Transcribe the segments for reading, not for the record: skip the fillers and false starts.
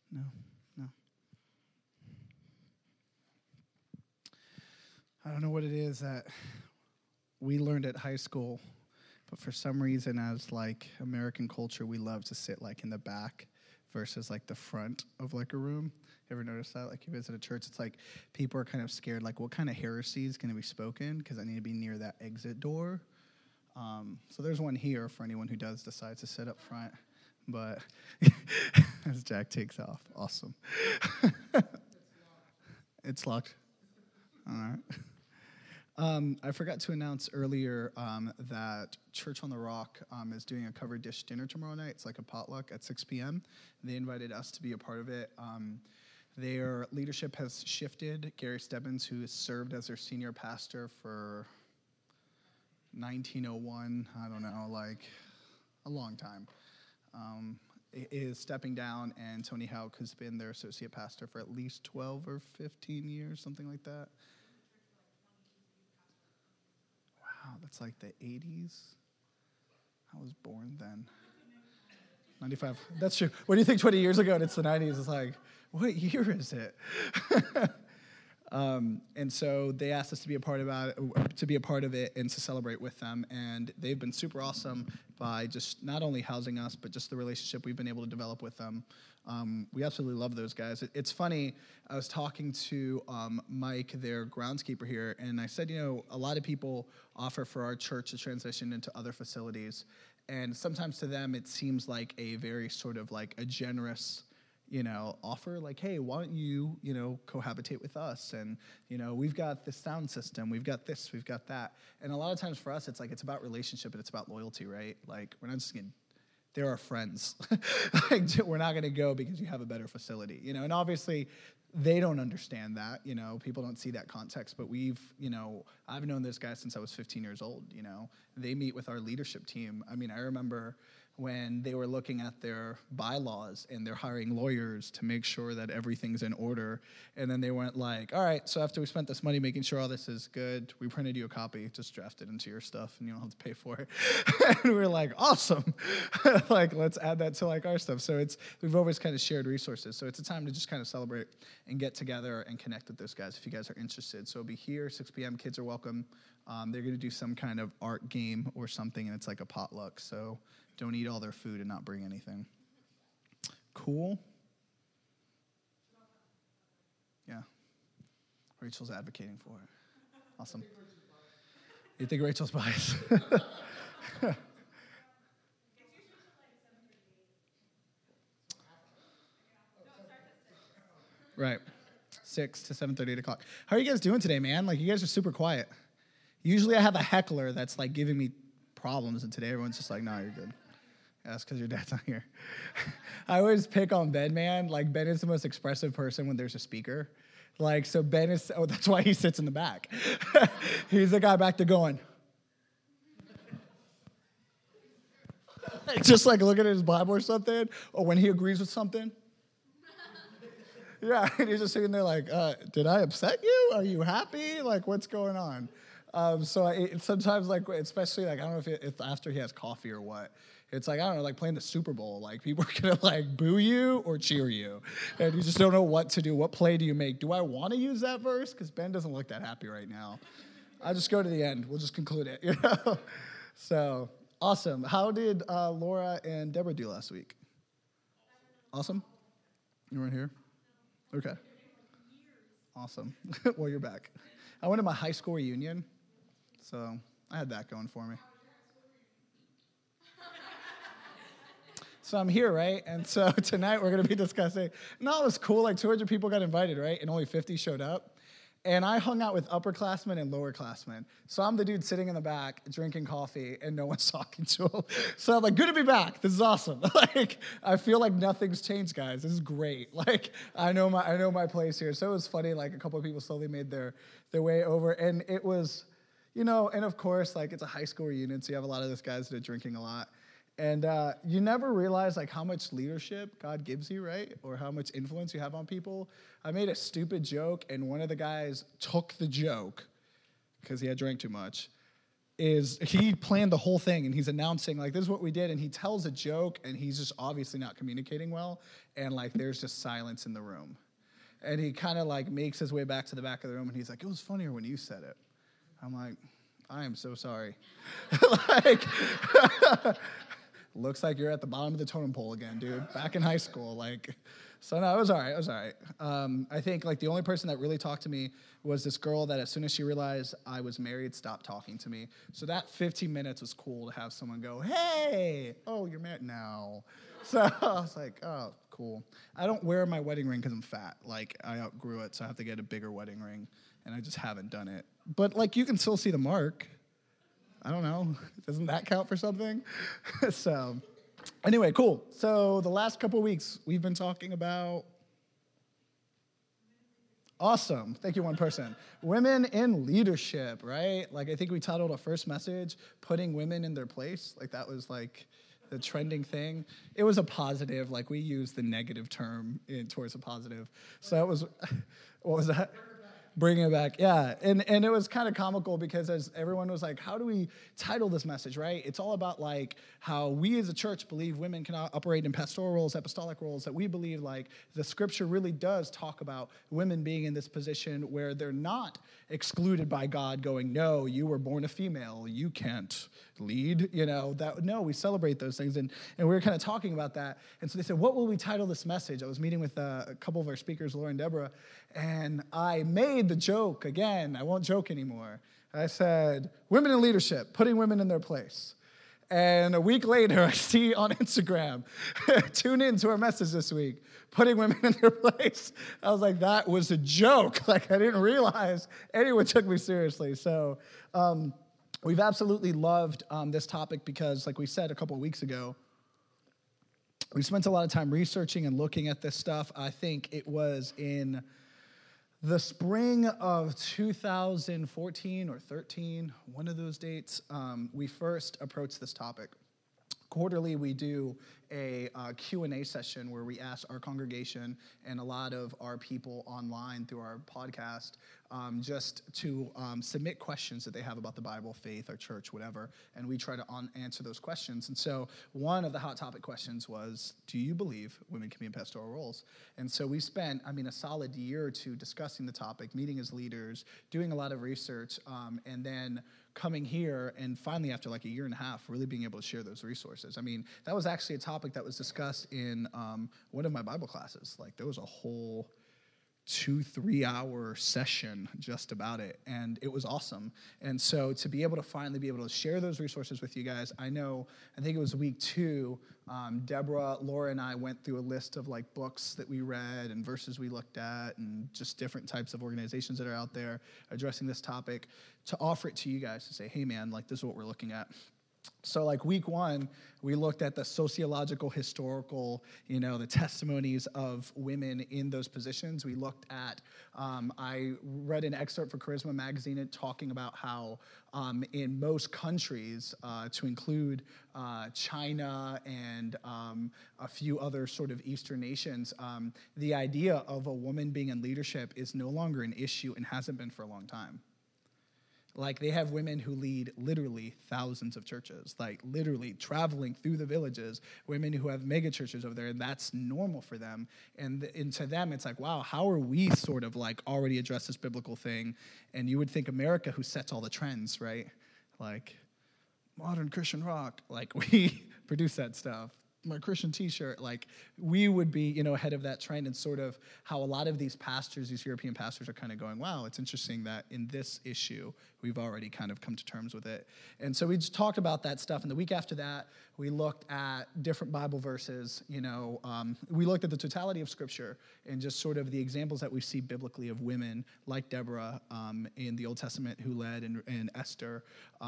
No, no. I don't know what it is that we learned at high school, but for some reason as like American culture, we love to sit like in the back versus like the front of like a room. You ever notice that? Like you visit a church, it's like people are kind of scared, like what kind of heresy is going to be spoken? Because I need to be near that exit door. So there's one here for anyone who does decide to sit up front. But as Jack takes off, awesome. It's locked. All right. I forgot to announce earlier that Church on the Rock is doing a covered dish dinner tomorrow night. It's like a potluck at 6 p.m. They invited us to be a part of it. Their leadership has shifted. Gary Stebbins, who has served as their senior pastor for 1901, I don't know, like a long time, is stepping down, and Tony Houck, who's been their associate pastor for at least 12 or 15 years, something like that. Wow, that's like the 80s. I was born then. 95. That's true. What do you think 20 years ago and it's the 90s? It's like, what year is it? And so they asked us to be a part of it and to celebrate with them. And they've been super awesome by just not only housing us, but just the relationship we've been able to develop with them. We absolutely love those guys. It's funny, I was talking to Mike, their groundskeeper here, and I said, a lot of people offer for our church to transition into other facilities. And sometimes to them, it seems like a very sort of like a generous offer, like, hey, why don't you, cohabitate with us? And, we've got this sound system, we've got this, we've got that. And a lot of times for us, it's like, it's about relationship and it's about loyalty, right? Like, we're not just they're our friends. Like, we're not going to go because you have a better facility, and obviously they don't understand that, people don't see that context, but I've known this guy since I was 15 years old, they meet with our leadership team. I mean, I remember when they were looking at their bylaws and they're hiring lawyers to make sure that everything's in order. And then they went like, all right, so after we spent this money making sure all this is good, we printed you a copy, just draft it into your stuff and you don't have to pay for it. And we were like, awesome. Like, let's add that to like our stuff. So we've always kind of shared resources. So it's a time to just kind of celebrate and get together and connect with those guys if you guys are interested. So it'll be here, 6 p.m. Kids are welcome. They're going to do some kind of art game or something, and it's like a potluck. So don't eat all their food and not bring anything. Cool? Yeah. Rachel's advocating for it. Awesome. You think Rachel's biased? Right. 6 to 7:30, 8 o'clock. How are you guys doing today, man? Like, you guys are super quiet. Usually I have a heckler that's like giving me problems, and today everyone's just like, no, you're good. Yeah, that's because your dad's not here. I always pick on Ben, man. Like, Ben is the most expressive person when there's a speaker. Like, so Ben is, that's why he sits in the back. He's the guy back there going. Just like looking at his Bible or something, or when he agrees with something. Yeah, and he's just sitting there like, did I upset you? Are you happy? Like, what's going on? So sometimes, like, especially, like, I don't know if it's after he has coffee or what. It's like, I don't know, like playing the Super Bowl. Like, people are going to, like, boo you or cheer you. And you just don't know what to do. What play do you make? Do I want to use that verse? Because Ben doesn't look that happy right now. I'll just go to the end. We'll just conclude it, So, awesome. How did Laura and Deborah do last week? Awesome? You weren't here? Okay. Awesome. Well, you're back. I went to my high school reunion, so I had that going for me. So I'm here, right? And so tonight we're going to be discussing, no, it was cool, like 200 people got invited, right? And only 50 showed up. And I hung out with upperclassmen and lowerclassmen. So I'm the dude sitting in the back drinking coffee and no one's talking to him. So I'm like, good to be back. This is awesome. Like, I feel like nothing's changed, guys. This is great. Like, I know my place here. So it was funny, like a couple of people slowly made their way over. And it was, and of course, like, it's a high school reunion, so you have a lot of those guys that are drinking a lot. And you never realize, like, how much leadership God gives you, right? Or how much influence you have on people. I made a stupid joke, and one of the guys took the joke because he had drank too much. he planned the whole thing, and he's announcing, like, this is what we did, and he tells a joke, and he's just obviously not communicating well, and, like, there's just silence in the room. And he kind of, like, makes his way back to the back of the room, and he's like, it was funnier when you said it. I'm like, I am so sorry. Like, looks like you're at the bottom of the totem pole again, dude. Back in high school, like... So no, it was all right. I think like the only person that really talked to me was this girl that as soon as she realized I was married, stopped talking to me. So that 15 minutes was cool to have someone go, hey, oh, you're married now. So I was like, oh, cool. I don't wear my wedding ring because I'm fat. Like I outgrew it, so I have to get a bigger wedding ring, and I just haven't done it. But like you can still see the mark. I don't know. Doesn't that count for something? So... Anyway, cool. So the last couple of weeks, we've been talking about... Awesome. Thank you, one person. Women in leadership, right? Like, I think we titled our first message, Putting Women in Their Place. Like, that was, like, the trending thing. It was a positive. Like, we used the negative term towards a positive. So it was... What was that? Bringing it back, yeah. And it was kind of comical because as everyone was like, how do we title this message, right? It's all about like how we as a church believe women can operate in pastoral roles, apostolic roles, that we believe like the scripture really does talk about women being in this position where they're not excluded by God going, no, you were born a female, you can't lead, no, we celebrate those things. And we were kind of talking about that. And so they said, what will we title this message? I was meeting with a couple of our speakers, Laura and Deborah, and I made the joke again. I won't joke anymore. I said, women in leadership, putting women in their place. And a week later, I see on Instagram, tune in to our message this week, putting women in their place. I was like, that was a joke. Like, I didn't realize anyone took me seriously. So we've absolutely loved this topic because, like we said a couple of weeks ago, we spent a lot of time researching and looking at this stuff. I think it was in the spring of 2014 or 13, one of those dates, we first approached this topic. Quarterly, we do a Q&A session where we ask our congregation and a lot of our people online through our podcast just to submit questions that they have about the Bible, faith, our church, whatever, and we try to answer those questions. And so one of the hot topic questions was, do you believe women can be in pastoral roles? And so we spent, a solid year or two discussing the topic, meeting as leaders, doing a lot of research, and then coming here and finally after like a year and a half really being able to share those resources. That was actually a topic that was discussed in one of my Bible classes. Like there was a whole 2-3 hour session just about it, and it was awesome. And so to be able to finally be able to share those resources with you guys, I think it was week 2, Deborah, Laura, and I went through a list of like books that we read and verses we looked at and just different types of organizations that are out there addressing this topic to offer it to you guys to say, hey man, like this is what we're looking at. So like week 1, we looked at the sociological, historical, the testimonies of women in those positions. We looked at, I read an excerpt for Charisma Magazine talking about how in most countries, to include China and a few other sort of Eastern nations, the idea of a woman being in leadership is no longer an issue and hasn't been for a long time. Like, they have women who lead literally thousands of churches, like literally traveling through the villages, women who have mega churches over there, and that's normal for them. And to them, it's like, wow, how are we sort of like already address this biblical thing? And you would think America, who sets all the trends, right? Like, modern Christian rock, like we produce that stuff. My Christian t-shirt, like we would be, ahead of that trend, and sort of how a lot of these pastors, these European pastors are kind of going, wow, it's interesting that in this issue, we've already kind of come to terms with it. And so we just talked about that stuff. And the week after that, we looked at different Bible verses, we looked at the totality of Scripture and just sort of the examples that we see biblically of women like Deborah in the Old Testament who led, and Esther,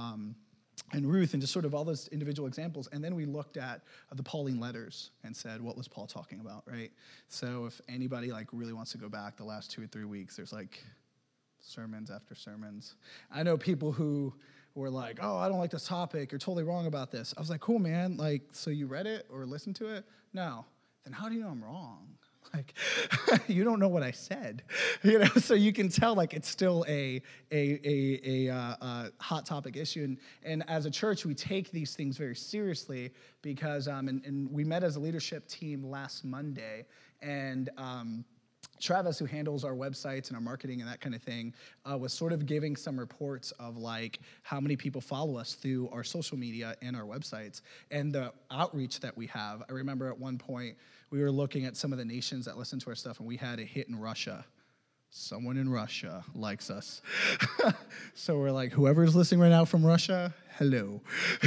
and Ruth, and just sort of all those individual examples. And then we looked at the Pauline letters and said, what was Paul talking about, right? So if anybody like really wants to go back the last 2 or 3 weeks, there's like sermons after sermons. I know people who were like, oh, I don't like this topic. You're totally wrong about this. I was like, cool, man. Like, so you read it or listened to it? No. Then how do you know I'm wrong? like, you don't know what I said, So you can tell, like, it's still a hot topic issue, and as a church, we take these things very seriously because, and we met as a leadership team last Monday, and Travis, who handles our websites and our marketing and that kind of thing, was sort of giving some reports of like how many people follow us through our social media and our websites and the outreach that we have. I remember at one point we were looking at some of the nations that listen to our stuff, and we had a hit in Russia. Someone in Russia likes us. So we're like, whoever's listening right now from Russia, hello.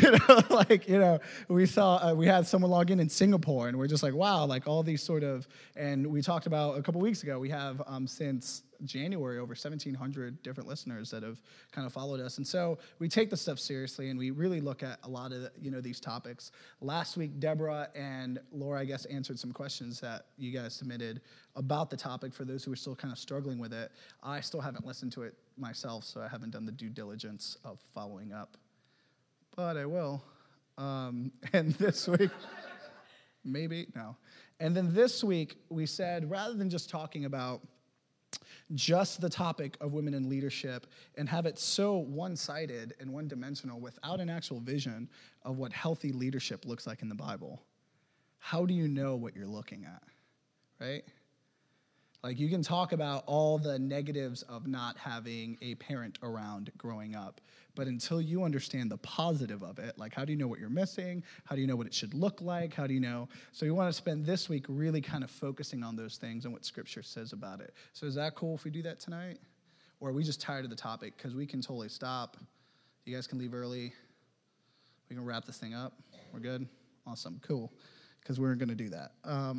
We saw, we had someone log in Singapore, and we're just like, wow, like all these sort of, and we talked about a couple weeks ago, we have since January over 1,700 different listeners that have kind of followed us. And so we take this stuff seriously, and we really look at a lot of, these topics. Last week, Deborah and Laura, I guess, answered some questions that you guys submitted about the topic for those who are still kind of struggling with it. I still haven't listened to it myself, so I haven't done the due diligence of following up. But I will. And this week, maybe, no. And then this week, we said, rather than just talking about just the topic of women in leadership and have it so one-sided and one-dimensional without an actual vision of what healthy leadership looks like in the Bible, how do you know what you're looking at, right? Like, you can talk about all the negatives of not having a parent around growing up, but until you understand the positive of it, like, how do you know what you're missing? How do you know what it should look like? How do you know? So we want to spend this week really kind of focusing on those things and what Scripture says about it. So is that cool if we do that tonight? Or are we just tired of the topic? Because we can totally stop. You guys can leave early. We can wrap this thing up. We're good? Awesome. Cool. Because we're going to do that.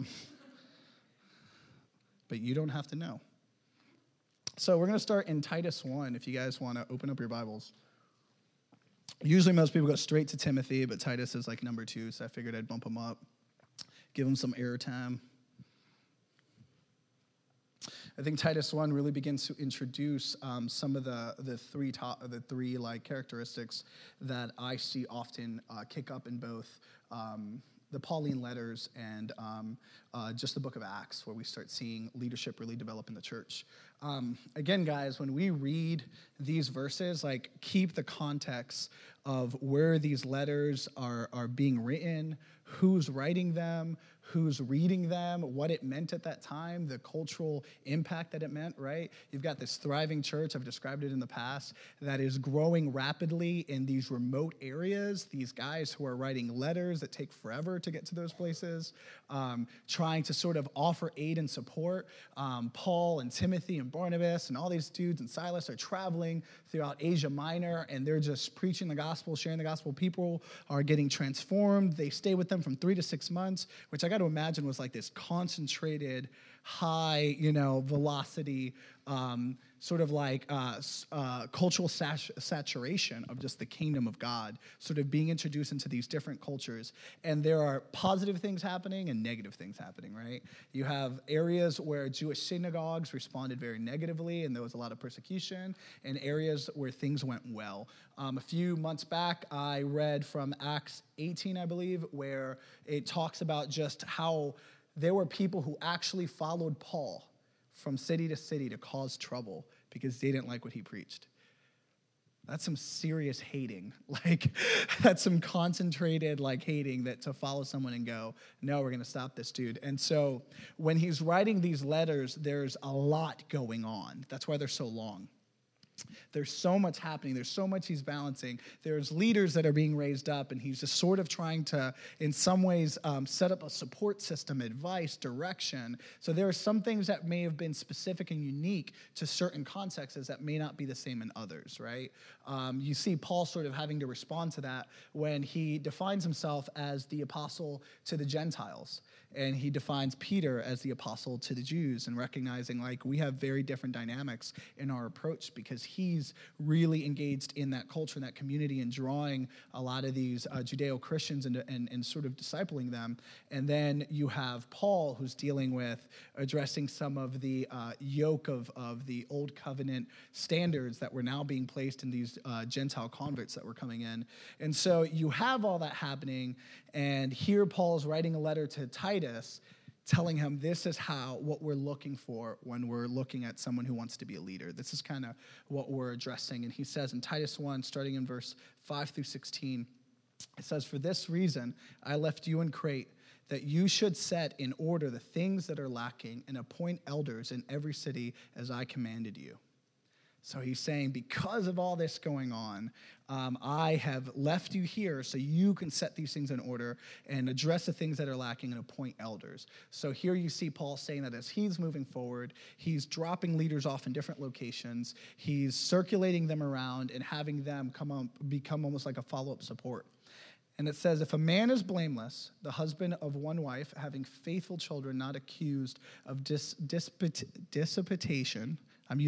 But you don't have to know. So we're going to start in Titus 1, if you guys want to open up your Bibles. Usually most people go straight to Timothy, but Titus is like number 2, so I figured I'd bump him up, give him some airtime. I think Titus 1 really begins to introduce some of the three like characteristics that I see often kick up in both the Pauline letters and just the book of Acts, where we start seeing leadership really develop in the church. Again, guys, when we read these verses, like, keep the context of where these letters are being written, who's writing them, who's reading them, what it meant at that time, the cultural impact that it meant, right? You've got this thriving church, I've described it in the past, that is growing rapidly in these remote areas, these guys who are writing letters that take forever to get to those places, trying to sort of offer aid and support. Paul and Timothy and Barnabas and all these dudes and Silas are traveling throughout Asia Minor, and they're just preaching the gospel, sharing the gospel. People are getting transformed. They stay with them from 3 to 6 months, which I got to imagine was like this concentrated, high, velocity, sort of like cultural saturation of just the kingdom of God, sort of being introduced into these different cultures. And there are positive things happening and negative things happening, right? You have areas where Jewish synagogues responded very negatively and there was a lot of persecution, and areas where things went well. A few months back, I read from Acts 18, I believe, where it talks about just how there were people who actually followed Paul from city to city to cause trouble because they didn't like what he preached. That's some serious hating. Like, that's some concentrated, like, hating that to follow someone and go, no, we're going to stop this dude. And so when he's writing these letters, there's a lot going on. That's why they're so long. There's so much happening. There's so much he's balancing. There's leaders that are being raised up, and he's just sort of trying to, in some ways, set up a support system, advice, direction. So there are some things that may have been specific and unique to certain contexts that may not be the same in others, right? You see Paul sort of having to respond to that when he defines himself as the apostle to the Gentiles. And he defines Peter as the apostle to the Jews, and recognizing, like, we have very different dynamics in our approach because he's really engaged in that culture and that community and drawing a lot of these Judeo-Christians and sort of discipling them. And then you have Paul, who's dealing with addressing some of the yoke of the old covenant standards that were now being placed in these Gentile converts that were coming in. And so you have all that happening, and here Paul's writing a letter to Titus, telling him this is what we're looking for when we're looking at someone who wants to be a leader. This is kind of what we're addressing. And he says in Titus 1, starting in verse 5 through 16, it says, "For this reason I left you in Crete, that you should set in order the things that are lacking and appoint elders in every city as I commanded you." So he's saying, because of all this going on, I have left you here so you can set these things in order and address the things that are lacking and appoint elders. So here you see Paul saying that as he's moving forward, he's dropping leaders off in different locations. He's circulating them around and having them become almost like a follow-up support. And it says, "If a man is blameless, the husband of one wife, having faithful children, not accused of dissipation."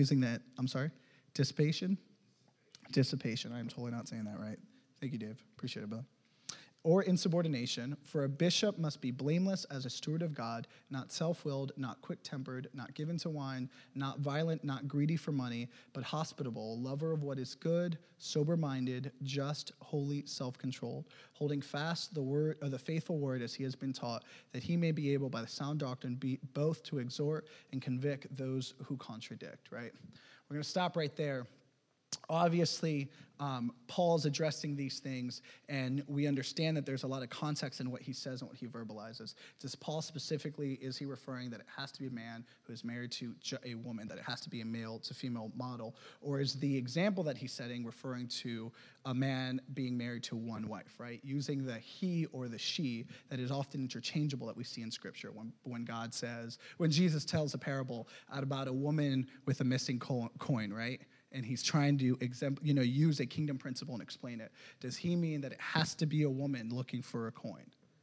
Dissipation. I am totally not saying that right. Thank you, Dave. Appreciate it, brother. "Or insubordination, for a bishop must be blameless as a steward of God, not self-willed, not quick-tempered, not given to wine, not violent, not greedy for money, but hospitable, lover of what is good, sober-minded, just, holy, self-controlled, holding fast the word or the faithful word as he has been taught, that he may be able by the sound doctrine be both to exhort and convict those who contradict." Right? We're going to stop right there. Obviously, Paul's addressing these things, and we understand that there's a lot of context in what he says and what he verbalizes. Does Paul specifically, is he referring that it has to be a man who is married to a woman, that it has to be a male to female model? Or is the example that he's setting referring to a man being married to one wife, right? Using the he or the she that is often interchangeable that we see in Scripture when Jesus tells a parable about a woman with a missing coin, right? And he's trying to use a kingdom principle and explain it. Does he mean that it has to be a woman looking for a coin?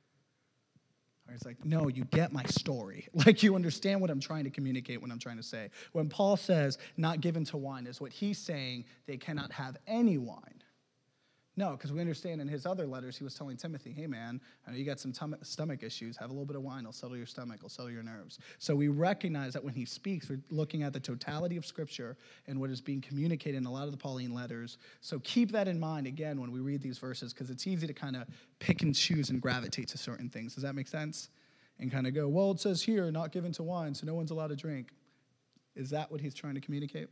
Or it's like, no, you get my story. Like, you understand what I'm trying to communicate, what I'm trying to say. When Paul says not given to wine, is what he's saying they cannot have any wine. No, because we understand in his other letters, he was telling Timothy, hey, man, I know you got some stomach issues. Have a little bit of wine. It'll settle your stomach. It'll settle your nerves. So we recognize that when he speaks, we're looking at the totality of Scripture and what is being communicated in a lot of the Pauline letters. So keep that in mind, again, when we read these verses, because it's easy to kind of pick and choose and gravitate to certain things. Does that make sense? And kind of go, well, it says here, not given to wine, so no one's allowed to drink. Is that what he's trying to communicate?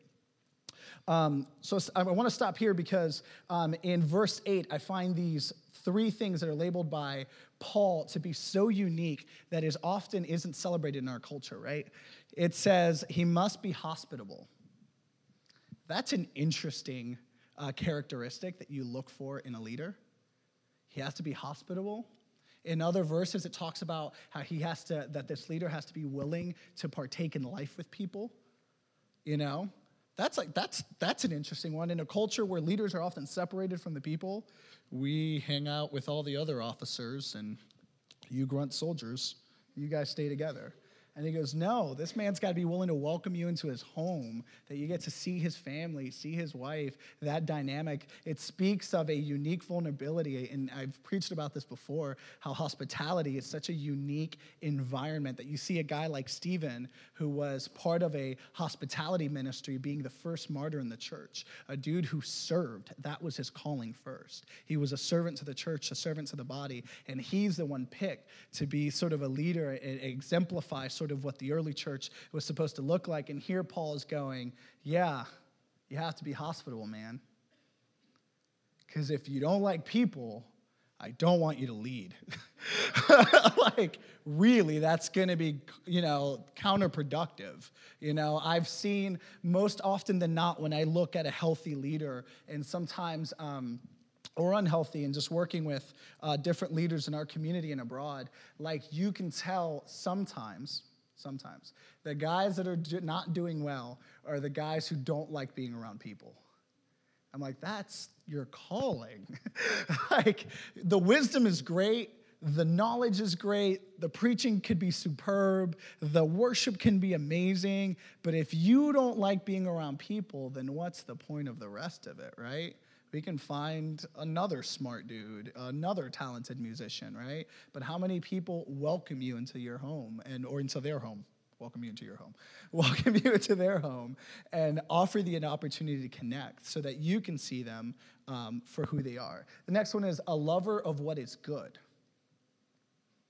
So I want to stop here because in verse 8, I find these three things that are labeled by Paul to be so unique that often isn't celebrated in our culture, right? It says he must be hospitable. That's an interesting characteristic that you look for in a leader. He has to be hospitable. In other verses, it talks about how that this leader has to be willing to partake in life with people, That's an interesting one. In a culture where leaders are often separated from the people, we hang out with all the other officers, and you grunt soldiers, you guys stay together. And he goes, no, this man's got to be willing to welcome you into his home, that you get to see his family, see his wife, that dynamic. It speaks of a unique vulnerability, and I've preached about this before, how hospitality is such a unique environment that you see a guy like Stephen, who was part of a hospitality ministry, being the first martyr in the church, a dude who served. That was his calling first. He was a servant to the church, a servant to the body, and he's the one picked to be sort of a leader and exemplify sort of what the early church was supposed to look like. And here Paul is going, yeah, you have to be hospitable, man. Because if you don't like people, I don't want you to lead. Really, that's going to be, counterproductive. I've seen most often than not when I look at a healthy leader, and sometimes or unhealthy, and just working with different leaders in our community and abroad, you can tell sometimes the guys that are not doing well are the guys who don't like being around people. I'm like, that's your calling. The wisdom is great. The knowledge is great. The preaching could be superb. The worship can be amazing. But if you don't like being around people, then what's the point of the rest of it, right? We can find another smart dude, another talented musician, right? But how many people welcome you into your home or into their home? Welcome you into your home. Welcome you into their home and offer you an opportunity to connect so that you can see them for who they are. The next one is a lover of what is good.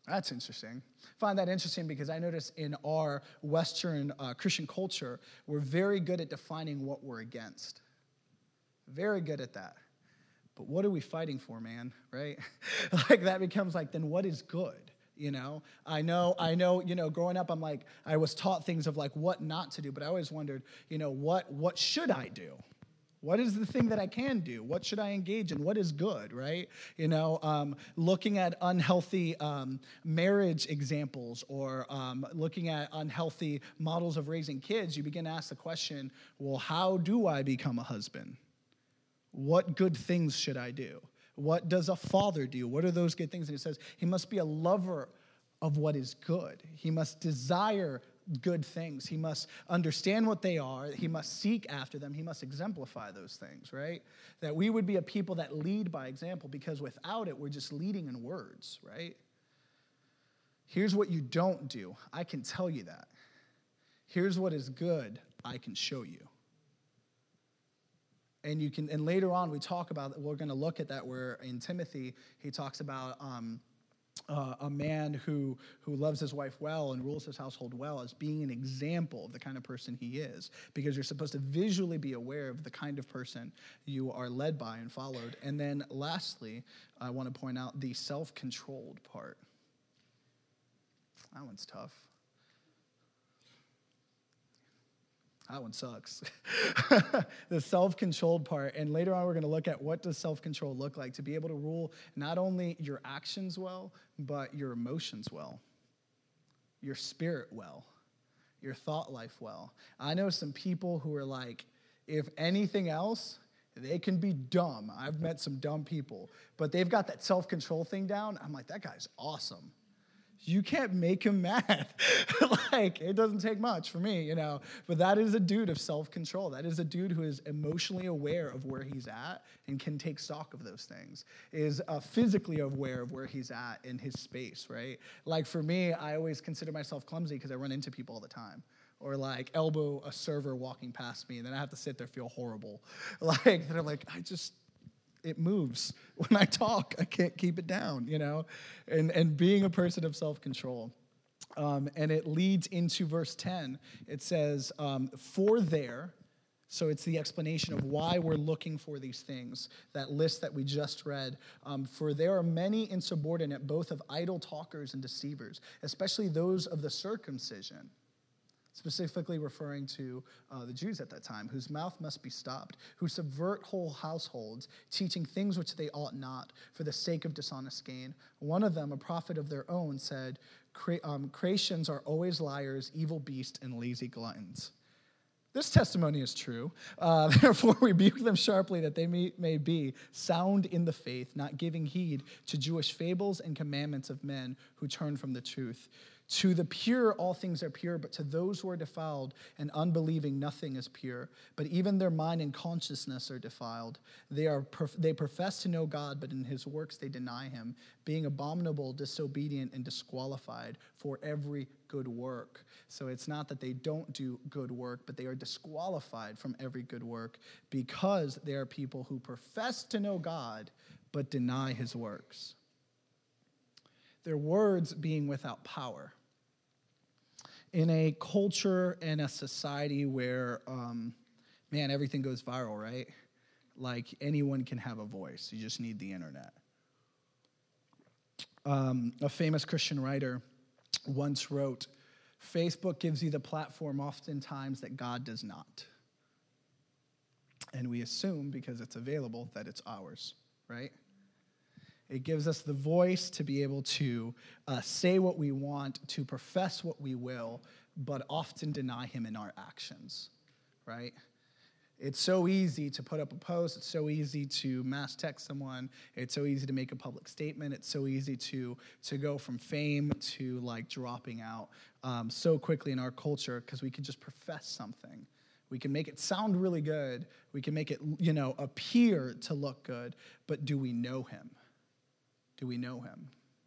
That's interesting. I find that interesting because I notice in our Western Christian culture, we're very good at defining what we're against. Very good at that. But what are we fighting for, man, right? Like that becomes like, then what is good? You know, I know, growing up, I was taught things of like what not to do, but I always wondered, what should I do? What is the thing that I can do? What should I engage in? What is good, right? Looking at unhealthy marriage examples or looking at unhealthy models of raising kids, you begin to ask the question, well, how do I become a husband? What good things should I do? What does a father do? What are those good things? And it says he must be a lover of what is good. He must desire good things. He must understand what they are. He must seek after them. He must exemplify those things, right? That we would be a people that lead by example, because without it, we're just leading in words, right? Here's what you don't do. I can tell you that. Here's what is good. I can show you. And later on we talk about, we're going to look at that where in Timothy, he talks about a man who loves his wife well and rules his household well as being an example of the kind of person he is, because you're supposed to visually be aware of the kind of person you are led by and followed. And then lastly, I want to point out the self-controlled part. That one's tough. That one sucks. The self-controlled part. And later on, we're going to look at what does self-control look like, to be able to rule not only your actions well, but your emotions well, your spirit well, your thought life well. I know some people who are like, if anything else, they can be dumb. I've met some dumb people, but they've got that self-control thing down. I'm like, that guy's awesome. You can't make him mad. Like, it doesn't take much for me, But that is a dude of self-control. That is a dude who is emotionally aware of where he's at and can take stock of those things, is physically aware of where he's at in his space, right? Like, for me, I always consider myself clumsy because I run into people all the time. Or, like, elbow a server walking past me, and then I have to sit there feel horrible. Like, they're like, it moves. When I talk, I can't keep it down, and being a person of self-control. And it leads into verse 10. It says, so it's the explanation of why we're looking for these things, that list that we just read. For there are many insubordinate, both of idle talkers and deceivers, especially those of the circumcision. Specifically referring to the Jews at that time, whose mouth must be stopped, who subvert whole households, teaching things which they ought not, for the sake of dishonest gain. One of them, a prophet of their own, said, Cretans are always liars, evil beasts, and lazy gluttons. This testimony is true. Therefore, rebuke them sharply, that they may be sound in the faith, not giving heed to Jewish fables and commandments of men who turn from the truth. To the pure, all things are pure, but to those who are defiled and unbelieving, nothing is pure. But even their mind and consciousness are defiled. They profess to know God, but in his works they deny him, being abominable, disobedient, and disqualified for every good work. So it's not that they don't do good work, but they are disqualified from every good work because they are people who profess to know God, but deny his works. Their words being without power. In a culture and a society where, everything goes viral, right? Like, anyone can have a voice. You just need the internet. A famous Christian writer once wrote, Facebook gives you the platform oftentimes that God does not. And we assume, because it's available, that it's ours, right? It gives us the voice to be able to say what we want, to profess what we will, but often deny him in our actions, right? It's so easy to put up a post. It's so easy to mass text someone. It's so easy to make a public statement. It's so easy to go from fame to, like, dropping out so quickly in our culture because we can just profess something. We can make it sound really good. We can make it, appear to look good, but do we know him? Do we know him?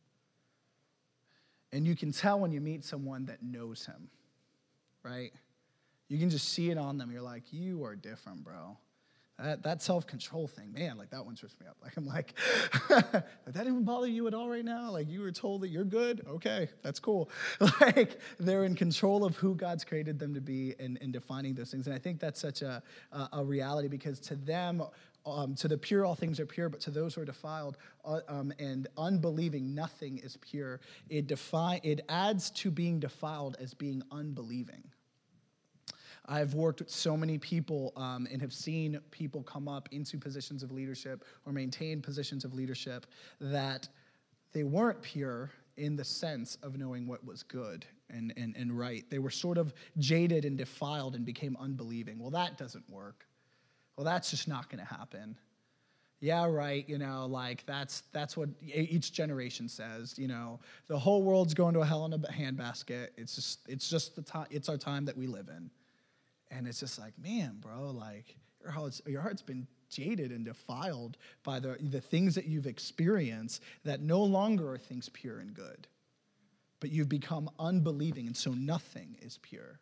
And you can tell when you meet someone that knows him, right? You can just see it on them. You're like, you are different, bro. That self-control thing, man, like that one trips me up. Like I'm like, did that even bother you at all right now? Like you were told that you're good? Okay, that's cool. Like they're in control of who God's created them to be and defining those things. And I think that's such a reality, because to them, to the pure, all things are pure, but to those who are defiled and unbelieving, nothing is pure. It adds to being defiled as being unbelieving. I've worked with so many people and have seen people come up into positions of leadership or maintain positions of leadership that they weren't pure in the sense of knowing what was good and right. They were sort of jaded and defiled and became unbelieving. Well, that doesn't work. Well, that's just not going to happen. Yeah, right, like that's what each generation says, The whole world's going to a hell in a handbasket. It's just the time, it's our time that we live in. And it's just like, man, bro, like your heart's been jaded and defiled by the things that you've experienced that no longer are things pure and good. But you've become unbelieving, and so nothing is pure.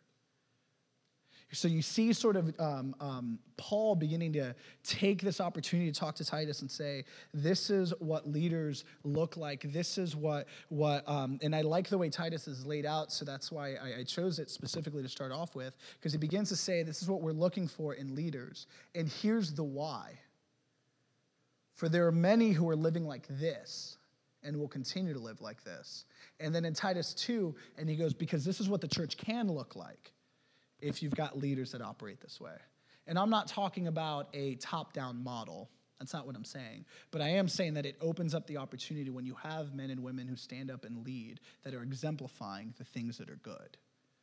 So you see sort of Paul beginning to take this opportunity to talk to Titus and say, this is what leaders look like. This is what and I like the way Titus is laid out, so that's why I chose it specifically to start off with, because he begins to say, this is what we're looking for in leaders. And here's the why. For there are many who are living like this and will continue to live like this. And then in Titus 2, and he goes, because this is what the church can look like if you've got leaders that operate this way. And I'm not talking about a top-down model. That's not what I'm saying. But I am saying that it opens up the opportunity when you have men and women who stand up and lead that are exemplifying the things that are good.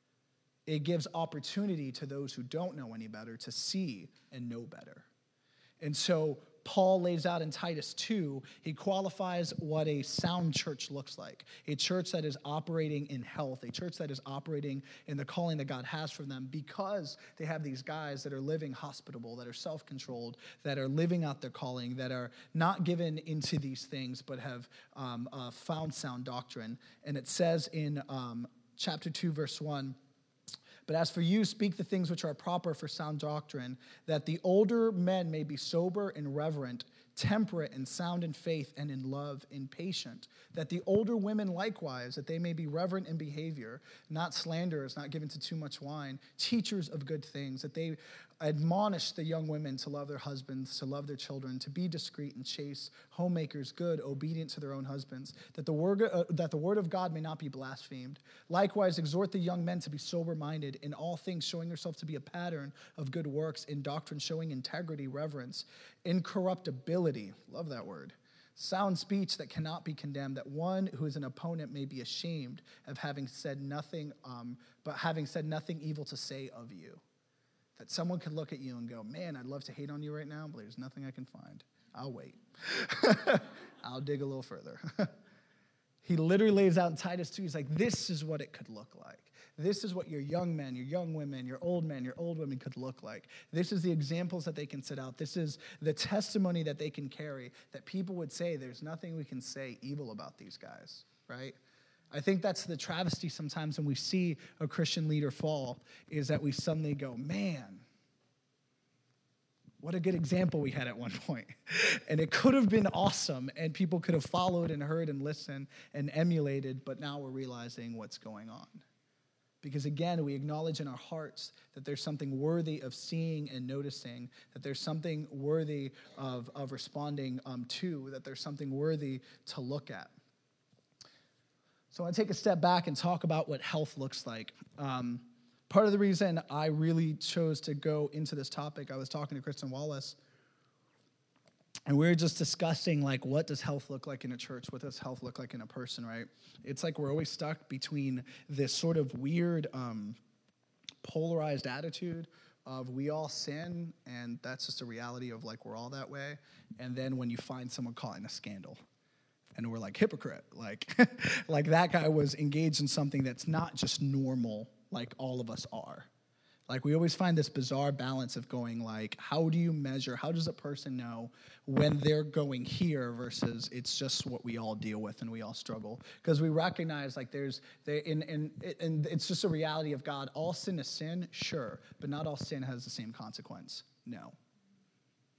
It gives opportunity to those who don't know any better to see and know better. And so Paul lays out in Titus 2, he qualifies what a sound church looks like. A church that is operating in health, a church that is operating in the calling that God has for them, because they have these guys that are living hospitable, that are self-controlled, that are living out their calling, that are not given into these things, but have found sound doctrine. And it says in chapter 2, verse 1, but as for you, speak the things which are proper for sound doctrine, that the older men may be sober and reverent, temperate and sound in faith and in love and patient, that the older women likewise, that they may be reverent in behavior, not slanderers, not given to too much wine, teachers of good things, that they admonish the young women to love their husbands, to love their children, to be discreet and chaste, homemakers, good, obedient to their own husbands, that the word of God may not be blasphemed. Likewise, exhort the young men to be sober-minded, in all things showing yourself to be a pattern of good works, in doctrine showing integrity, reverence, incorruptibility, love that word, sound speech that cannot be condemned, that one who is an opponent may be ashamed of having said nothing, but having said nothing evil to say of you. That someone could look at you and go, man, I'd love to hate on you right now, but there's nothing I can find. I'll wait. I'll dig a little further. He literally lays out in Titus 2, he's like, this is what it could look like. This is what your young men, your young women, your old men, your old women could look like. This is the examples that they can set out. This is the testimony that they can carry, that people would say, there's nothing we can say evil about these guys, right? I think that's the travesty sometimes when we see a Christian leader fall, is that we suddenly go, man, what a good example we had at one point. And it could have been awesome, and people could have followed and heard and listened and emulated, but now we're realizing what's going on. Because again, we acknowledge in our hearts that there's something worthy of seeing and noticing, that there's something worthy of responding to, that there's something worthy to look at. So I want to take a step back and talk about what health looks like. Part of the reason I really chose to go into this topic, I was talking to Kristen Wallace, and we were just discussing, like, what does health look like in a church? What does health look like in a person, right? It's like we're always stuck between this sort of weird polarized attitude of we all sin, and that's just a reality of, like, we're all that way. And then when you find someone caught in a scandal, and we're like, hypocrite. Like, like that guy was engaged in something that's not just normal, like all of us are. Like, we always find this bizarre balance of going, like, how do you measure, how does a person know when they're going here versus it's just what we all deal with and we all struggle? Because we recognize, like, and it's just a reality of God. All sin is sin, sure, but not all sin has the same consequence. No.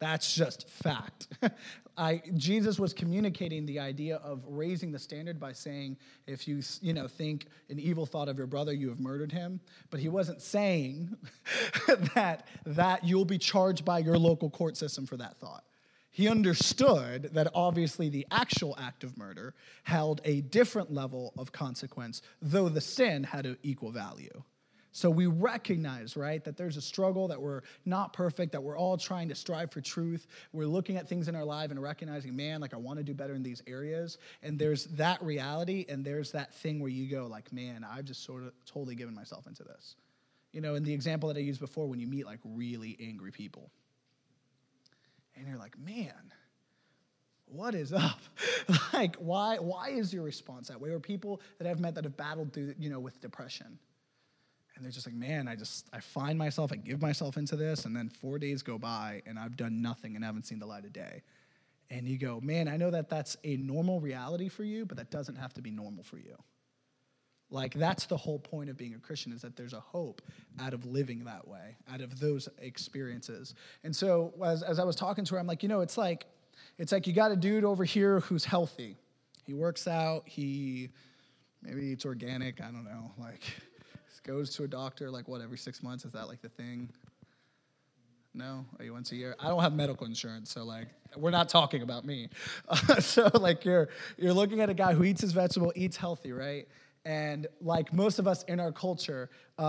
That's just fact. Jesus was communicating the idea of raising the standard by saying, if you think an evil thought of your brother, you have murdered him. But he wasn't saying that you'll be charged by your local court system for that thought. He understood that obviously the actual act of murder held a different level of consequence, though the sin had an equal value. So we recognize, right, that there's a struggle, that we're not perfect, that we're all trying to strive for truth. We're looking at things in our life and recognizing, man, like I want to do better in these areas. And there's that reality, and there's that thing where you go like, man, I've just sort of totally given myself into this. In the example that I used before, when you meet like really angry people. And you're like, man, what is up? Like, why is your response that way? Or people that I've met that have battled through, with depression. And they're just like, man, I find myself, I give myself into this, and then 4 days go by, and I've done nothing and haven't seen the light of day. And you go, man, I know that that's a normal reality for you, but that doesn't have to be normal for you. Like, that's the whole point of being a Christian, is that there's a hope out of living that way, out of those experiences. And so as I was talking to her, I'm like, it's like you got a dude over here who's healthy. He works out, he maybe eats organic, I don't know, like goes to a doctor, like what, every 6 months? Is that like the thing? No? Are you once a year? I don't have medical insurance, so like, we're not talking about me. So like you're looking at a guy who eats his vegetable, eats healthy, right? And like most of us in our culture,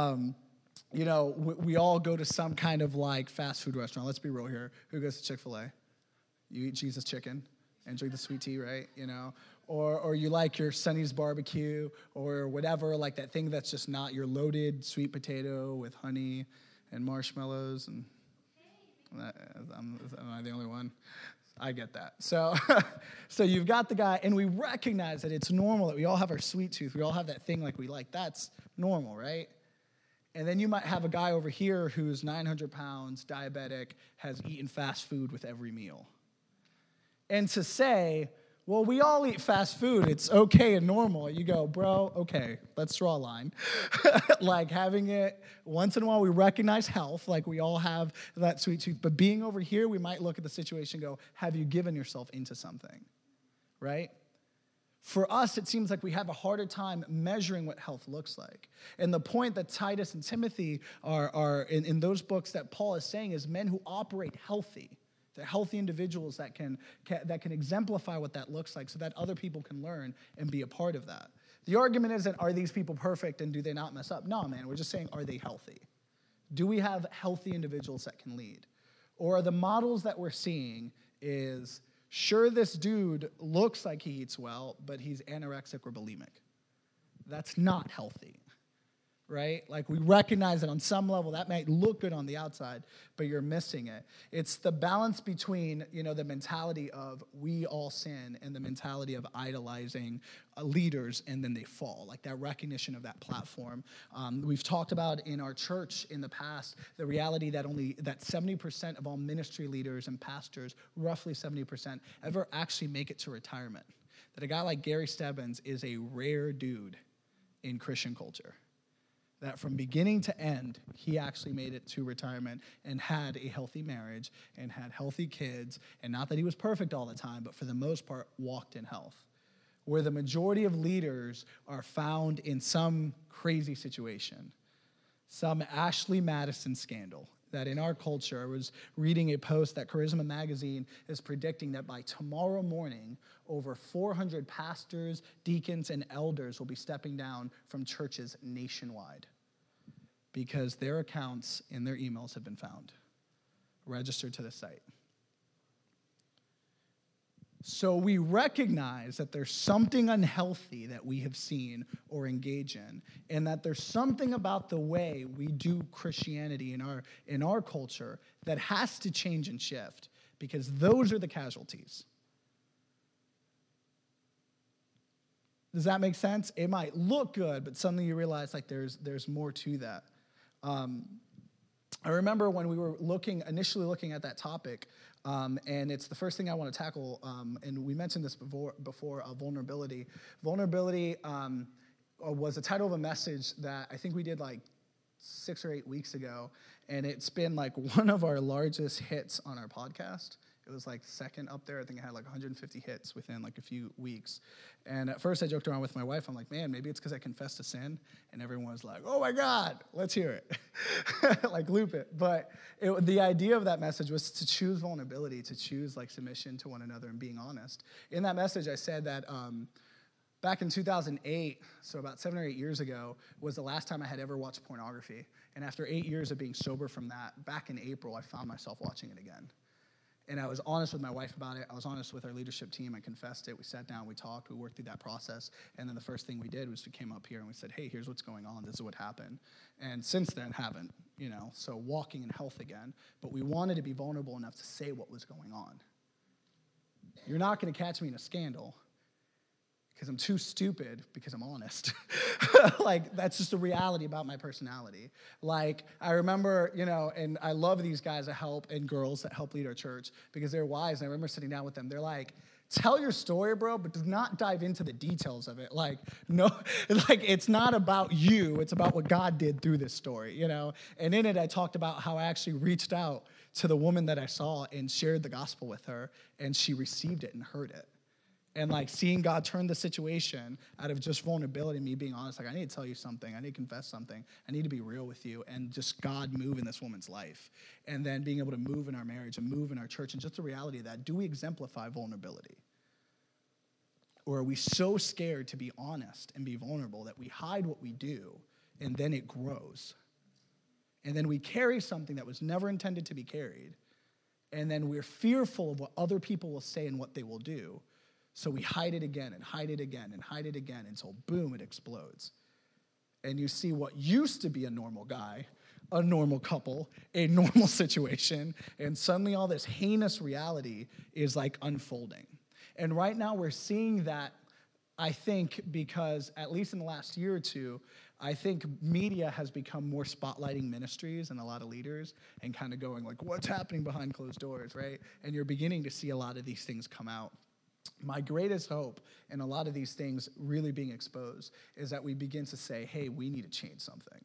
we all go to some kind of like fast food restaurant. Let's be real here. Who goes to Chick-fil-A? You eat Jesus chicken and drink the sweet tea, right? Or you like your Sonny's barbecue or whatever, like that thing that's just not your loaded sweet potato with honey and marshmallows. And am I the only one? I get that. So you've got the guy, and we recognize that it's normal that we all have our sweet tooth. We all have that thing like we like. That's normal, right? And then you might have a guy over here who's 900 pounds, diabetic, has eaten fast food with every meal. And to say, well, we all eat fast food, it's okay and normal. You go, bro, okay, let's draw a line. Like having it, once in a while we recognize health, like we all have that sweet tooth. But being over here, we might look at the situation and go, have you given yourself into something, right? For us, it seems like we have a harder time measuring what health looks like. And the point that Titus and Timothy are in those books that Paul is saying is men who operate healthy. They're healthy individuals that can exemplify what that looks like so that other people can learn and be a part of that. The argument isn't, are these people perfect and do they not mess up? No, man, we're just saying, are they healthy? Do we have healthy individuals that can lead? Or are the models that we're seeing is, sure, this dude looks like he eats well, but he's anorexic or bulimic. That's not healthy. Right? Like we recognize that on some level that might look good on the outside, but you're missing it. It's the balance between, the mentality of we all sin and the mentality of idolizing leaders and then they fall. Like that recognition of that platform. We've talked about in our church in the past, the reality that 70% of all ministry leaders and pastors, roughly 70%, ever actually make it to retirement. That a guy like Gary Stebbins is a rare dude in Christian culture. That from beginning to end, he actually made it to retirement and had a healthy marriage and had healthy kids. And not that he was perfect all the time, but for the most part, walked in health. Where the majority of leaders are found in some crazy situation, some Ashley Madison scandal. That in our culture, I was reading a post that Charisma Magazine is predicting that by tomorrow morning, over 400 pastors, deacons, and elders will be stepping down from churches nationwide because their accounts in their emails have been found, registered to the site. So we recognize that there's something unhealthy that we have seen or engage in, and that there's something about the way we do Christianity in our culture that has to change and shift, because those are the casualties. Does that make sense? It might look good, but suddenly you realize like there's more to that. I remember when we were initially looking at that topic, and it's the first thing I want to tackle, and we mentioned this before vulnerability. Vulnerability was the title of a message that I think we did like 6 or 8 weeks ago, and it's been like one of our largest hits on our podcast. It was like second up there. I think it had like 150 hits within like a few weeks. And at first I joked around with my wife. I'm like, man, maybe it's because I confessed a sin. And everyone was like, oh my God, let's hear it. Like loop it. But the idea of that message was to choose vulnerability, to choose like submission to one another and being honest. In that message, I said that back in 2008, so about 7 or 8 years ago, was the last time I had ever watched pornography. And after 8 years of being sober from that, back in April, I found myself watching it again. And I was honest with my wife about it. I was honest with our leadership team. I confessed it. We sat down, we talked, we worked through that process. And then the first thing we did was we came up here and we said, hey, here's what's going on. This is what happened. And since then, haven't, so walking in health again. But we wanted to be vulnerable enough to say what was going on. You're not going to catch me in a scandal because I'm too stupid because I'm honest. Like, that's just the reality about my personality. Like, I remember, and I love these guys that help and girls that help lead our church because they're wise. And I remember sitting down with them. They're like, tell your story, bro, but do not dive into the details of it. Like, no, like, it's not about you. It's about what God did through this story, And in it, I talked about how I actually reached out to the woman that I saw and shared the gospel with her, and she received it and heard it. And like seeing God turn the situation out of just vulnerability, me being honest, like I need to tell you something, I need to confess something, I need to be real with you, and just God move in this woman's life. And then being able to move in our marriage and move in our church, and just the reality of that, do we exemplify vulnerability? Or are we so scared to be honest and be vulnerable that we hide what we do, and then it grows? And then we carry something that was never intended to be carried, and then we're fearful of what other people will say and what they will do. So we hide it again and hide it again and hide it again until, boom, it explodes. And you see what used to be a normal guy, a normal couple, a normal situation, and suddenly all this heinous reality is like unfolding. And right now we're seeing that, I think, because at least in the last year or two, I think media has become more spotlighting ministries and a lot of leaders and kind of going like, what's happening behind closed doors, right? And you're beginning to see a lot of these things come out. My greatest hope in a lot of these things really being exposed is that we begin to say, hey, we need to change something.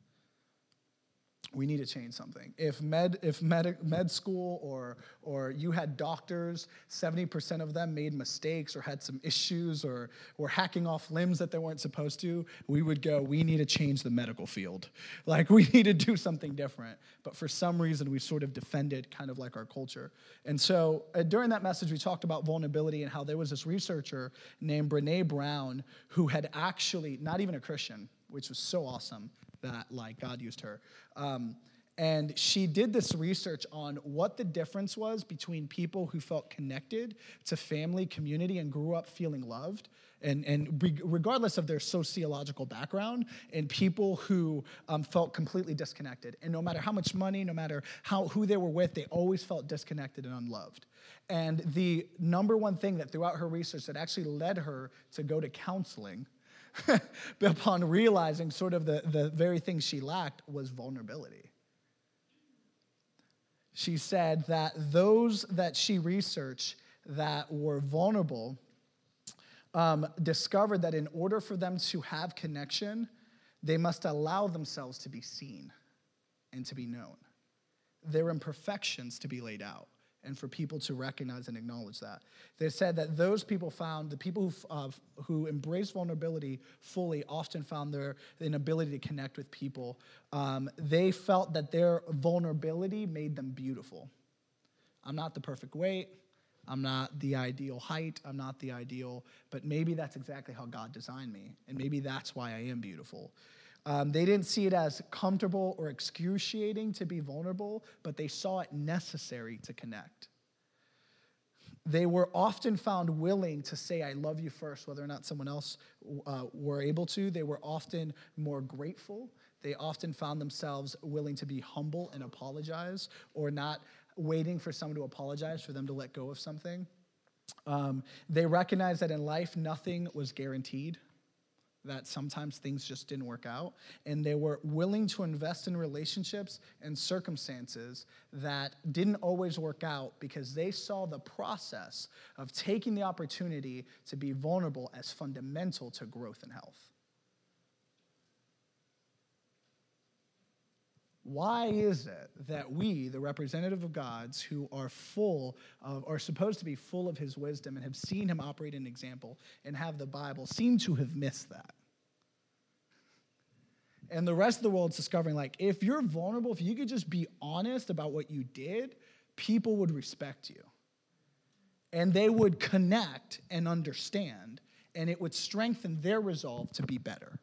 We need to change something. If med school or you had doctors, 70% of them made mistakes or had some issues or were hacking off limbs that they weren't supposed to, we would go, we need to change the medical field. Like, we need to do something different. But for some reason, we sort of defended kind of like our culture. And so during that message, we talked about vulnerability and how there was this researcher named Brené Brown who had actually, not even a Christian, which was so awesome, that like God used her. And she did this research on what the difference was between people who felt connected to family, community, and grew up feeling loved, and regardless of their sociological background, and people who felt completely disconnected. And no matter how much money, no matter who they were with, they always felt disconnected and unloved. And the number one thing that throughout her research that actually led her to go to counseling upon realizing sort of the very thing she lacked was vulnerability. She said that those that she researched that were vulnerable discovered that in order for them to have connection, they must allow themselves to be seen and to be known. Their imperfections to be laid out, and for people to recognize and acknowledge that. They said that those people found, the people who embrace vulnerability fully often found their inability to connect with people. They felt that their vulnerability made them beautiful. I'm not the perfect weight. I'm not the ideal height. I'm not the ideal, but maybe that's exactly how God designed me, and maybe that's why I am beautiful. They didn't see it as comfortable or excruciating to be vulnerable, but they saw it necessary to connect. They were often found willing to say, I love you first, whether or not someone else were able to. They were often more grateful. They often found themselves willing to be humble and apologize, or not waiting for someone to apologize for them to let go of something. They recognized that in life, nothing was guaranteed, that sometimes things just didn't work out, and they were willing to invest in relationships and circumstances that didn't always work out because they saw the process of taking the opportunity to be vulnerable as fundamental to growth and health. Why is it that we, the representative of God's, who are supposed to be full of his wisdom and have seen him operate an example and have the Bible, seem to have missed that? And the rest of the world's discovering, like, if you're vulnerable, if you could just be honest about what you did, people would respect you. And they would connect and understand, and it would strengthen their resolve to be better.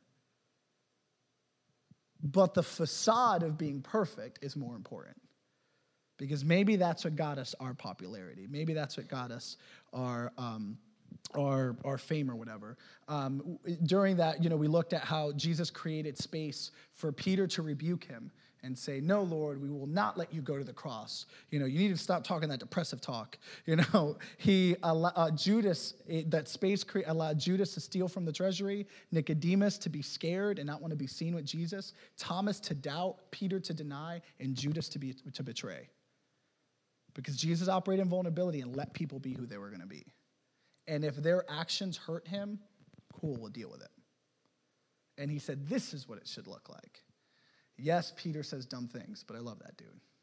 But the facade of being perfect is more important. Because maybe that's what got us our popularity. Maybe that's what got us our fame or whatever. During that, we looked at how Jesus created space for Peter to rebuke him and say, "No, Lord, we will not let you go to the cross. You need to stop talking that depressive talk." He allowed Judas to steal from the treasury, Nicodemus to be scared and not want to be seen with Jesus, Thomas to doubt, Peter to deny, and Judas to betray. Because Jesus operated in vulnerability and let people be who they were going to be. And if their actions hurt him, cool, we'll deal with it. And he said, this is what it should look like. Yes, Peter says dumb things, but I love that dude.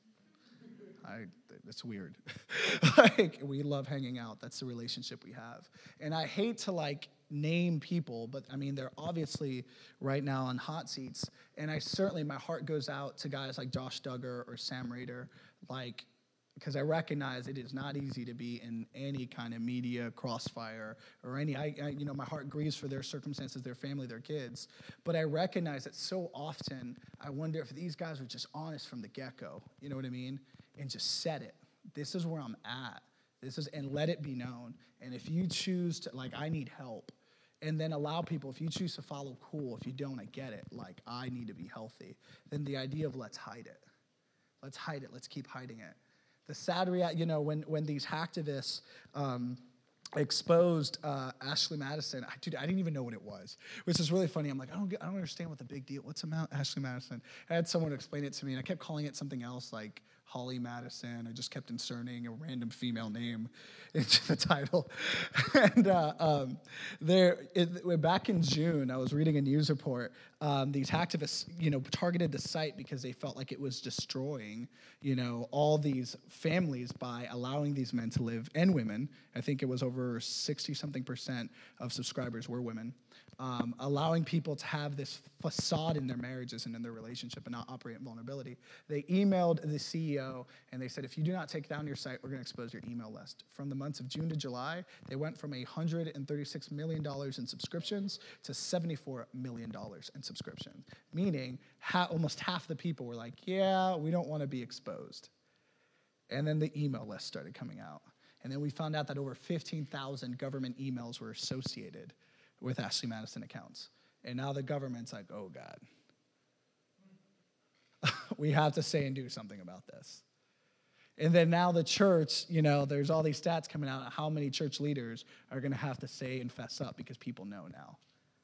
It's weird. We love hanging out. That's the relationship we have. And I hate to name people, but they're obviously right now on hot seats. And my heart goes out to guys like Josh Duggar or Sam Rader, because I recognize it is not easy to be in any kind of media crossfire or my heart grieves for their circumstances, their family, their kids. But I recognize that so often I wonder if these guys were just honest from the get-go, you know what I mean? And just said it. This is where I'm at. And let it be known. And if you choose to, I need help. And then allow people, if you choose to follow, cool. If you don't, I get it. I need to be healthy. Then the idea of let's hide it. Let's hide it. Let's keep hiding it. The sad reality, when these hacktivists exposed Ashley Madison, I didn't even know what it was, which is really funny. I'm like, I don't understand what the big deal. What's Ashley Madison? I had someone explain it to me, and I kept calling it something else, like Holly Madison. I just kept inserting a random female name into the title. And back in June, I was reading a news report. These hacktivists, targeted the site because they felt like it was destroying, all these families by allowing these men to live, and women. I think it was over 60-something% of subscribers were women. Allowing people to have this facade in their marriages and in their relationship and not operate in vulnerability. They emailed the CEO and they said, if you do not take down your site, we're going to expose your email list. From the months of June to July, they went from $136 million in subscriptions to $74 million in subscriptions, meaning almost half the people were like, yeah, we don't want to be exposed. And then the email list started coming out. And then we found out that over 15,000 government emails were associated with Ashley Madison accounts. And now the government's like, oh, God. We have to say and do something about this. And then now the church, there's all these stats coming out on how many church leaders are going to have to say and fess up because people know now.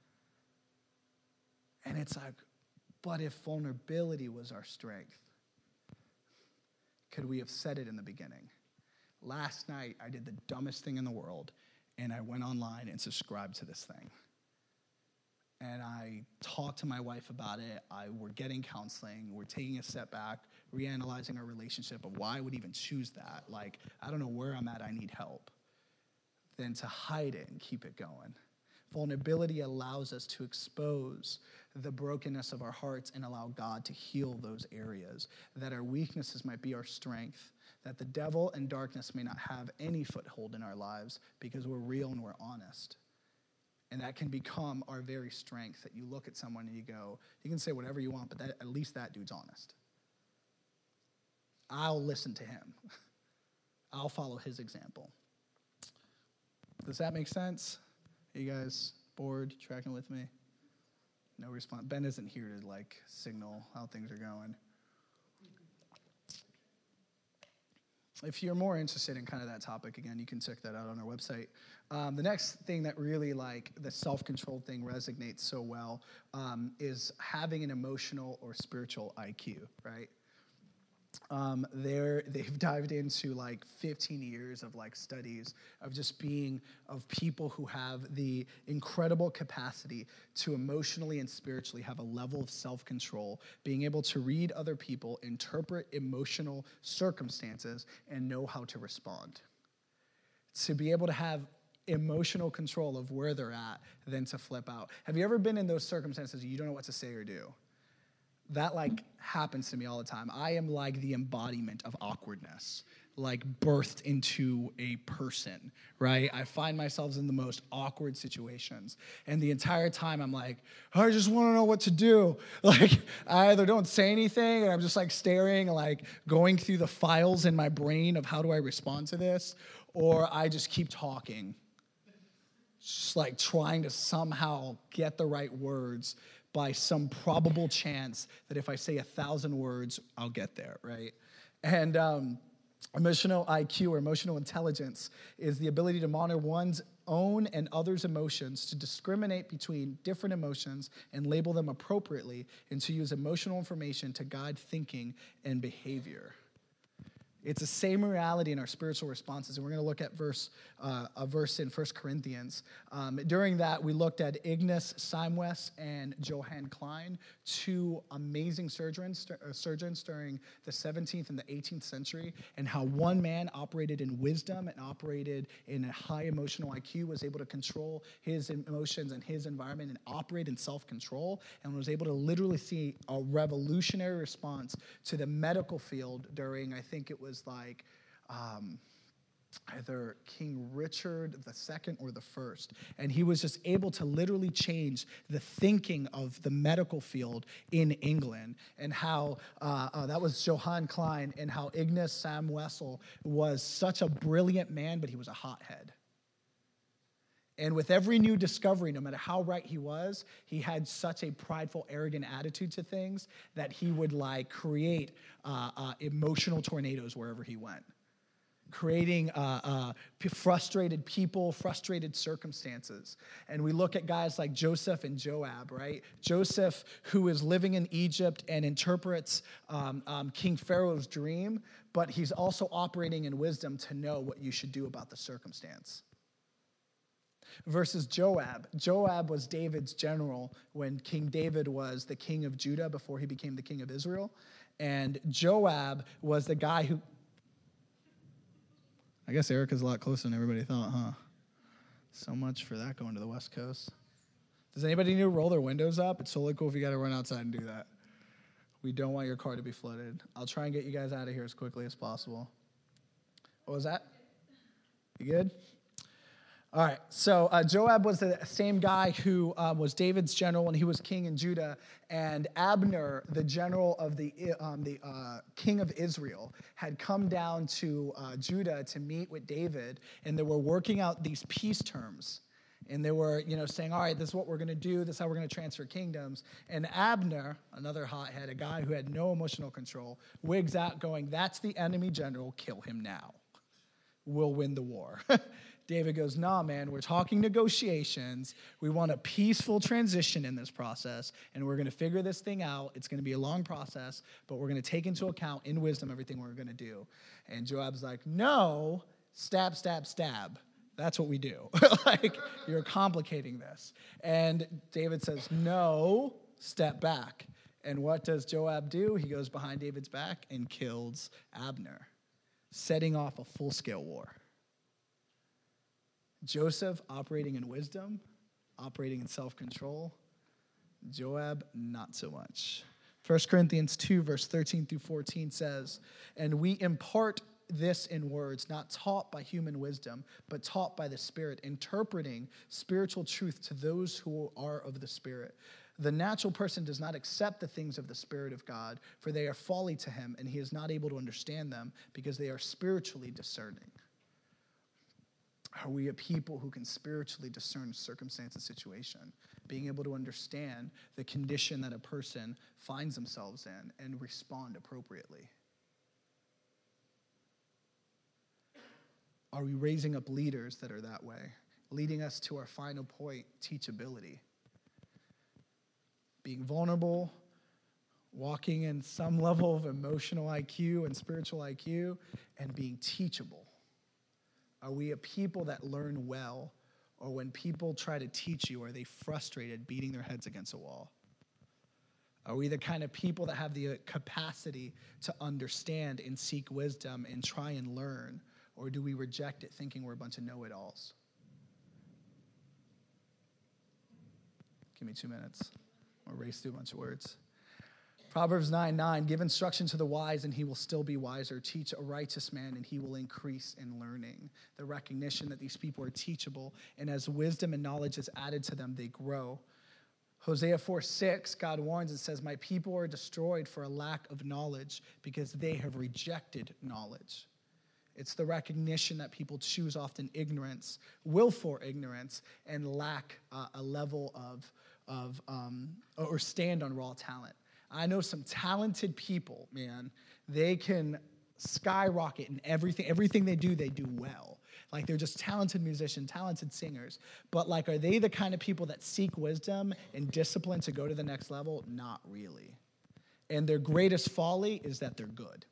And it's like, but if vulnerability was our strength, could we have said it in the beginning? Last night, I did the dumbest thing in the world, and I went online and subscribed to this thing. And I talked to my wife about it. We're getting counseling. We're taking a step back, reanalyzing our relationship of why I would even choose that. I don't know where I'm at. I need help. Then to hide it and keep it going. Vulnerability allows us to expose the brokenness of our hearts and allow God to heal those areas, that our weaknesses might be our strength, that the devil and darkness may not have any foothold in our lives because we're real and we're honest. And that can become our very strength, that you look at someone and you go, you can say whatever you want, but at least that dude's honest. I'll listen to him. I'll follow his example. Does that make sense? Are you guys bored, tracking with me? No response. Ben isn't here to signal how things are going. If you're more interested in kind of that topic, again, you can check that out on our website. The next thing that really, the self-control thing resonates so well is having an emotional or spiritual IQ, right? they've dived into like 15 years of like studies of just being of people who have the incredible capacity to emotionally and spiritually have a level of self-control, being able to read other people, interpret emotional circumstances, and know how to respond. To be able to have emotional control of where they're at than to flip out. Have you ever been in those circumstances you don't know what to say or do? That like happens to me all the time. I am like the embodiment of awkwardness, like birthed into a person, right? I find myself in the most awkward situations. And the entire time I'm like, I just want to know what to do. Like I either don't say anything and I'm just like staring, like going through the files in my brain of how do I respond to this, or I just keep talking, just like trying to somehow get the right words by some probable chance that if I say 1,000 words, I'll get there, right? And emotional IQ or emotional intelligence is the ability to monitor one's own and others' emotions, to discriminate between different emotions and label them appropriately, and to use emotional information to guide thinking and behavior. It's the same reality in our spiritual responses, and we're going to look at a verse in 1 Corinthians. During that, we looked at Ignaz Semmelweis and Johann Klein, two amazing surgeons during the 17th and the 18th century, and how one man operated in wisdom and operated in a high emotional IQ, was able to control his emotions and his environment and operate in self-control, and was able to literally see a revolutionary response to the medical field during, I think it was like either King Richard II or the First. And he was just able to literally change the thinking of the medical field in England, and how that was Johann Klein, and how Ignaz Semmelweis was such a brilliant man, but he was a hothead. And with every new discovery, no matter how right he was, he had such a prideful, arrogant attitude to things that he would like create emotional tornadoes wherever he went, creating frustrated people, frustrated circumstances. And we look at guys like Joseph and Joab, right? Joseph, who is living in Egypt and interprets King Pharaoh's dream, but he's also operating in wisdom to know what you should do about the circumstance. Versus Joab. Joab was David's general when King David was the king of Judah before he became the king of Israel. And Joab was the guy who... I guess Erica's a lot closer than everybody thought, huh? So much for that going to the West Coast. Does anybody need to roll their windows up? It's totally cool if you got to run outside and do that. We don't want your car to be flooded. I'll try and get you guys out of here as quickly as possible. What was that? You good? All right, so Joab was the same guy who was David's general when he was king in Judah, and Abner, the general of the king of Israel, had come down to Judah to meet with David, and they were working out these peace terms. And they were, saying, all right, this is what we're going to do. This is how we're going to transfer kingdoms. And Abner, another hothead, a guy who had no emotional control, wigs out going, that's the enemy general, kill him now. We'll win the war. David goes, nah, man, we're talking negotiations. We want a peaceful transition in this process, and we're going to figure this thing out. It's going to be a long process, but we're going to take into account in wisdom everything we're going to do. And Joab's like, no, stab, stab, stab. That's what we do. Like, you're complicating this. And David says, no, step back. And what does Joab do? He goes behind David's back and kills Abner, setting off a full-scale war. Joseph operating in wisdom, operating in self-control. Joab, not so much. 1 Corinthians 2, verse 13 through 14 says, and we impart this in words, not taught by human wisdom, but taught by the Spirit, interpreting spiritual truth to those who are of the Spirit. The natural person does not accept the things of the Spirit of God, for they are folly to him, and he is not able to understand them because they are spiritually discerning. Are we a people who can spiritually discern circumstance and situation, being able to understand the condition that a person finds themselves in and respond appropriately? Are we raising up leaders that are that way, leading us to our final point, teachability? Being vulnerable, walking in some level of emotional IQ and spiritual IQ, and being teachable? Are we a people that learn well, or when people try to teach you, are they frustrated, beating their heads against a wall? Are we the kind of people that have the capacity to understand and seek wisdom and try and learn, or do we reject it thinking we're a bunch of know-it-alls? Give me 2 minutes. I'll race through a bunch of words. Proverbs 9:9, give instruction to the wise and he will still be wiser. Teach a righteous man and he will increase in learning. The recognition that these people are teachable, and as wisdom and knowledge is added to them, they grow. Hosea 4:6, God warns and says, my people are destroyed for a lack of knowledge because they have rejected knowledge. It's the recognition that people choose often ignorance, willful ignorance, and lack a level or stand on raw talent. I know some talented people, man. They can skyrocket in everything they do well. Like, they're just talented musicians, talented singers. But, like, are they the kind of people that seek wisdom and discipline to go to the next level? Not really. And their greatest folly is that they're good.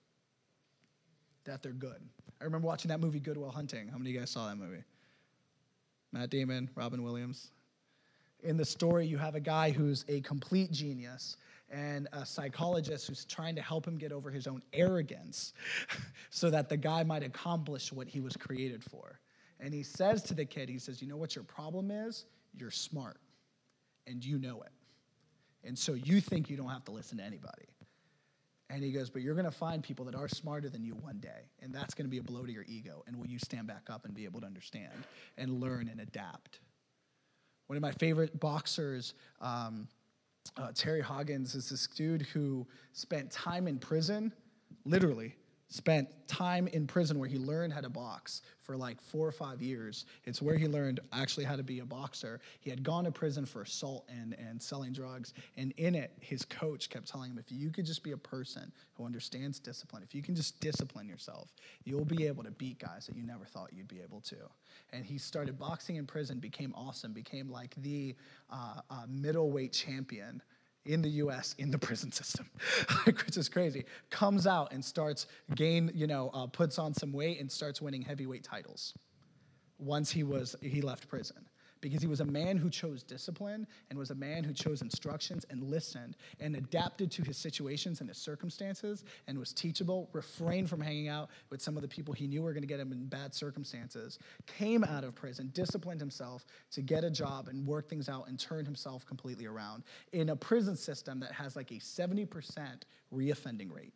I remember watching that movie, Good Will Hunting. How many of you guys saw that movie? Matt Damon, Robin Williams. In the story, you have a guy who's a complete genius and a psychologist who's trying to help him get over his own arrogance so that the guy might accomplish what he was created for. And he says to the kid, he says, you know what your problem is? You're smart, and you know it. And so you think you don't have to listen to anybody. And he goes, but you're going to find people that are smarter than you one day, and that's going to be a blow to your ego. And will you stand back up and be able to understand and learn and adapt? One of my favorite boxers, Terry Hoggins, is this dude who spent time in prison, literally spent time in prison where he learned how to box for like 4 or 5 years. It's where he learned actually how to be a boxer. He had gone to prison for assault and selling drugs, and in it, his coach kept telling him, if you could just be a person who understands discipline, if you can just discipline yourself, you'll be able to beat guys that you never thought you'd be able to. And he started boxing in prison, became awesome, became like the middleweight champion in the U.S. in the prison system, which is crazy. Comes out and starts puts on some weight and starts winning heavyweight titles once he left prison. Because he was a man who chose discipline and was a man who chose instructions and listened and adapted to his situations and his circumstances and was teachable, refrained from hanging out with some of the people he knew were going to get him in bad circumstances, came out of prison, disciplined himself to get a job and work things out and turn himself completely around in a prison system that has like a 70% reoffending rate.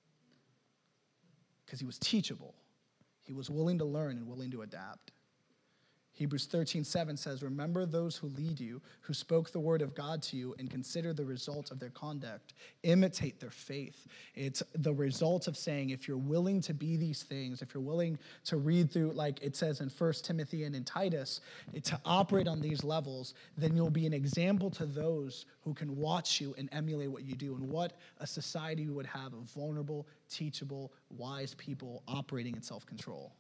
Because he was teachable. He was willing to learn and willing to adapt. Hebrews 13:7 says, remember those who lead you, who spoke the word of God to you, and consider the result of their conduct. Imitate their faith. It's the result of saying, if you're willing to be these things, if you're willing to read through, like it says in 1 Timothy and in Titus, to operate on these levels, then you'll be an example to those who can watch you and emulate what you do, and what a society would have of vulnerable, teachable, wise people operating in self-control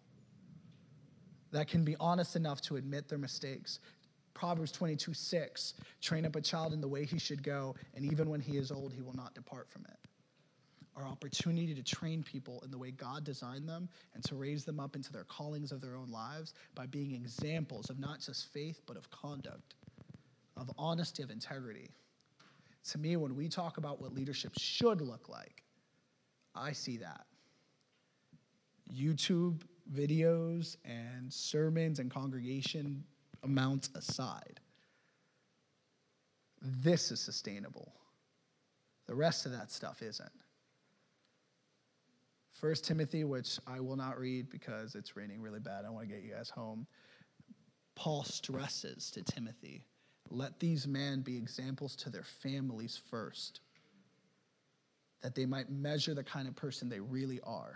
that can be honest enough to admit their mistakes. Proverbs 22:6, train up a child in the way he should go, and even when he is old, he will not depart from it. Our opportunity to train people in the way God designed them and to raise them up into their callings of their own lives by being examples of not just faith, but of conduct, of honesty, of integrity. To me, when we talk about what leadership should look like, I see that. YouTube videos and sermons and congregation amounts aside, this is sustainable. The rest of that stuff isn't. 1 Timothy, which I will not read because it's raining really bad. I want to get you guys home. Paul stresses to Timothy, let these men be examples to their families first, that they might measure the kind of person they really are.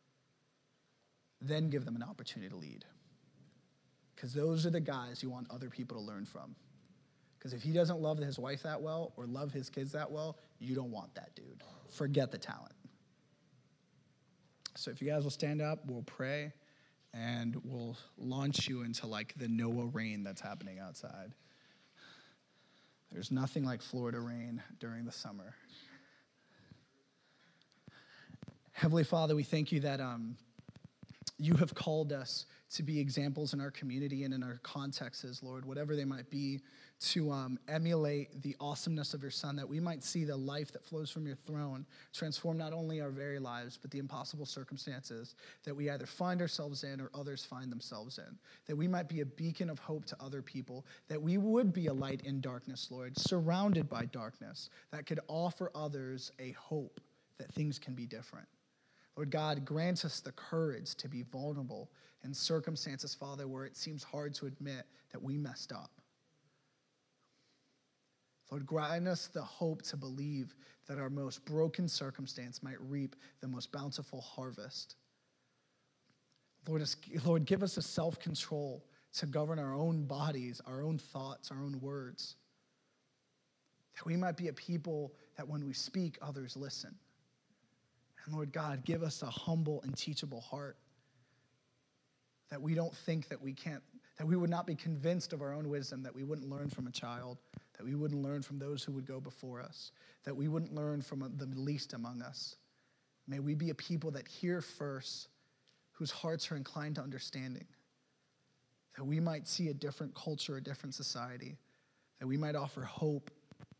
Then give them an opportunity to lead. Because those are the guys you want other people to learn from. Because if he doesn't love his wife that well or love his kids that well, you don't want that dude. Forget the talent. So if you guys will stand up, we'll pray, and we'll launch you into like the Noah rain that's happening outside. There's nothing like Florida rain during the summer. Heavenly Father, we thank you that you have called us to be examples in our community and in our contexts, Lord, whatever they might be, to emulate the awesomeness of your Son, that we might see the life that flows from your throne transform not only our very lives, but the impossible circumstances that we either find ourselves in or others find themselves in, that we might be a beacon of hope to other people, that we would be a light in darkness, Lord, surrounded by darkness, that could offer others a hope that things can be different. Lord God, grant us the courage to be vulnerable in circumstances, Father, where it seems hard to admit that we messed up. Lord, grant us the hope to believe that our most broken circumstance might reap the most bountiful harvest. Lord, give us a self-control to govern our own bodies, our own thoughts, our own words, that we might be a people that when we speak, others listen. And Lord God, give us a humble and teachable heart, that we don't think that we can't, that we would not be convinced of our own wisdom, that we wouldn't learn from a child, that we wouldn't learn from those who would go before us, that we wouldn't learn from the least among us. May we be a people that hear first, whose hearts are inclined to understanding, that we might see a different culture, a different society, that we might offer hope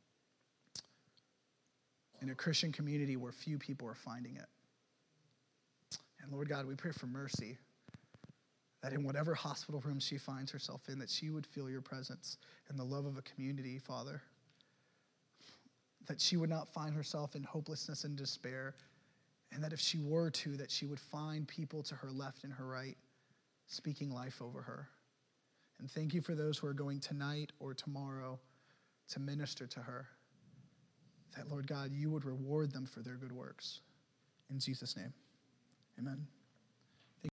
in a Christian community where few people are finding it. And Lord God, we pray for mercy, that in whatever hospital room she finds herself in, that she would feel your presence and the love of a community, Father, that she would not find herself in hopelessness and despair, and that if she were to, that she would find people to her left and her right speaking life over her. And thank you for those who are going tonight or tomorrow to minister to her, that, Lord God, you would reward them for their good works. In Jesus' name, amen.